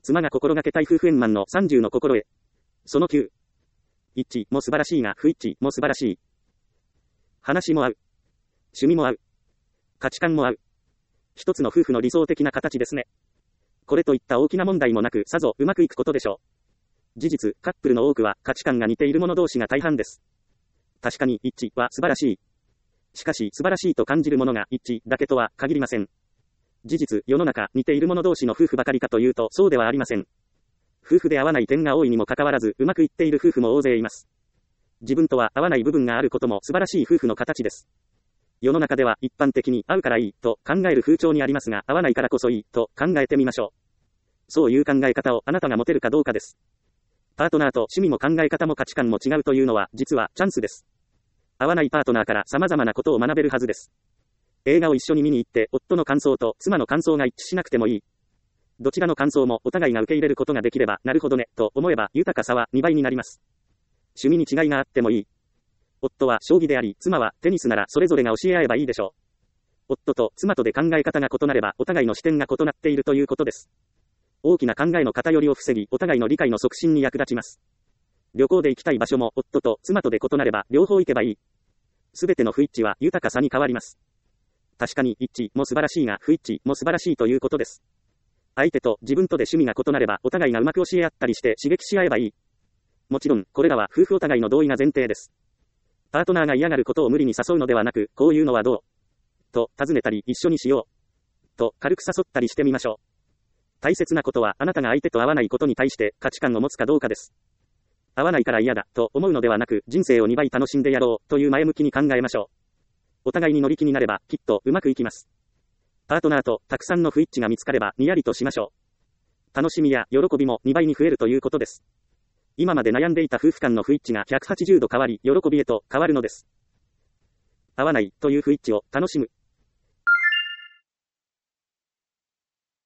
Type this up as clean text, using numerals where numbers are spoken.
妻が心がけたい夫婦円満の30の心得。その9。一致も素晴らしいが不一致も素晴らしい。話も合う。趣味も合う。価値観も合う。一つの夫婦の理想的な形ですね。これといった大きな問題もなく、さぞうまくいくことでしょう。事実、カップルの多くは価値観が似ている者同士が大半です。確かに一致は素晴らしい。しかし素晴らしいと感じるものが一致だけとは限りません。事実、世の中似ている者同士の夫婦ばかりかというとそうではありません。夫婦で合わない点が多いにもかかわらずうまくいっている夫婦も大勢います。自分とは合わない部分があることも素晴らしい夫婦の形です。世の中では一般的に合うからいいと考える風潮にありますが、合わないからこそいいと考えてみましょう。そういう考え方をあなたが持てるかどうかです。パートナーと趣味も考え方も価値観も違うというのは実はチャンスです。合わないパートナーから様々なことを学べるはずです。映画を一緒に見に行って夫の感想と妻の感想が一致しなくてもいい。どちらの感想もお互いが受け入れることができれば、なるほどねと思えば豊かさは2倍になります。趣味に違いがあってもいい。夫は将棋であり、妻はテニスならそれぞれが教え合えばいいでしょう。夫と妻とで考え方が異なればお互いの視点が異なっているということです。大きな考えの偏りを防ぎ、お互いの理解の促進に役立ちます。旅行で行きたい場所も夫と妻とで異なれば両方行けばいい。すべての不一致は豊かさに変わります。確かに一致も素晴らしいが不一致も素晴らしいということです。相手と自分とで趣味が異なればお互いがうまく教え合ったりして刺激し合えばいい。もちろん、これらは夫婦お互いの同意が前提です。パートナーが嫌がることを無理に誘うのではなく、こういうのはどうと尋ねたり、一緒にしようと軽く誘ったりしてみましょう。大切なことはあなたが相手と合わないことに対して価値観を持つかどうかです。合わないから嫌だと思うのではなく、人生を2倍楽しんでやろうという前向きに考えましょう。お互いに乗り気になればきっとうまくいきます。パートナーとたくさんの不一致が見つかればにやりとしましょう。楽しみや喜びも2倍に増えるということです。今まで悩んでいた夫婦間の不一致が180度変わり、喜びへと変わるのです。合わないという不一致を楽しむ。